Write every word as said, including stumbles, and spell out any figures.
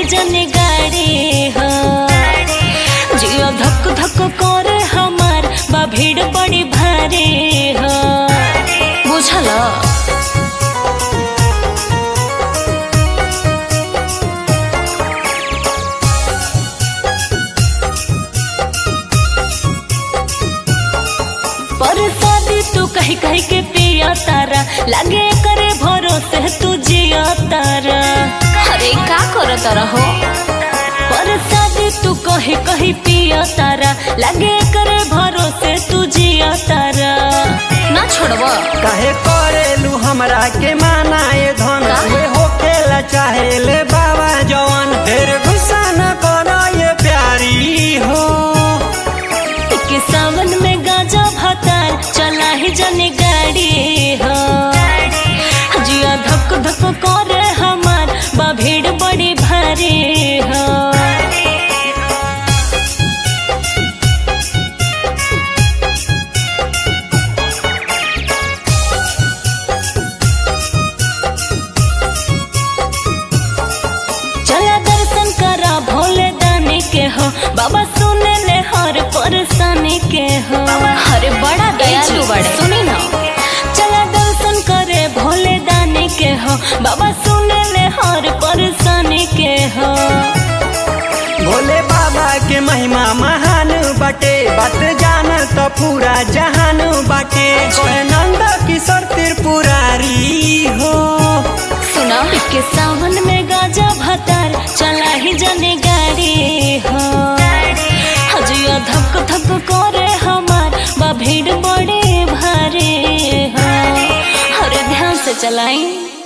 जने गाड़ी हो जियो धक धक करे हमार बा भीड़ बड़ी भारी हो बुझल। पर शादी तू कही कही के पिया तारा लगे करे भरोसे तू जिया तारा। अरे का कर तारा हो पर शादी तू कही कही पिया तारा लगे करे भरोसे तू जिया तारा ना छोड़बो। काहे करेलू हमरा के माना ये धन वे होखेला चाहे ले बाबा जवन फिर गुस्सा न करो ये प्यारी हो। के सावन में गाजा भातार चला ही जने गाड़ी हो जिया धक धक करे हमार बा भीड़ बड़ी भारी हो। चला दर्शन करा भोले दानी के हो बाबा सुने ले हर परेशानी के हो। अरे बड़ा दयालु बड़े सुनी ना चला दर्शन करे भोले दानी के हो बाबा सुने ले हर परेशानी के हो। भोले बाबा के महिमा महान बाटे बात जान तो पूरा जहान बाटे कोई नंद किशोर त्रिपुरारी हो। सुना के सावन में गाजा भातार चला ही जने गाड़ी हो हजिया धक धक करे हमार बा भीड़ बड़े भारी हो। अरे ध्यान से चलाई।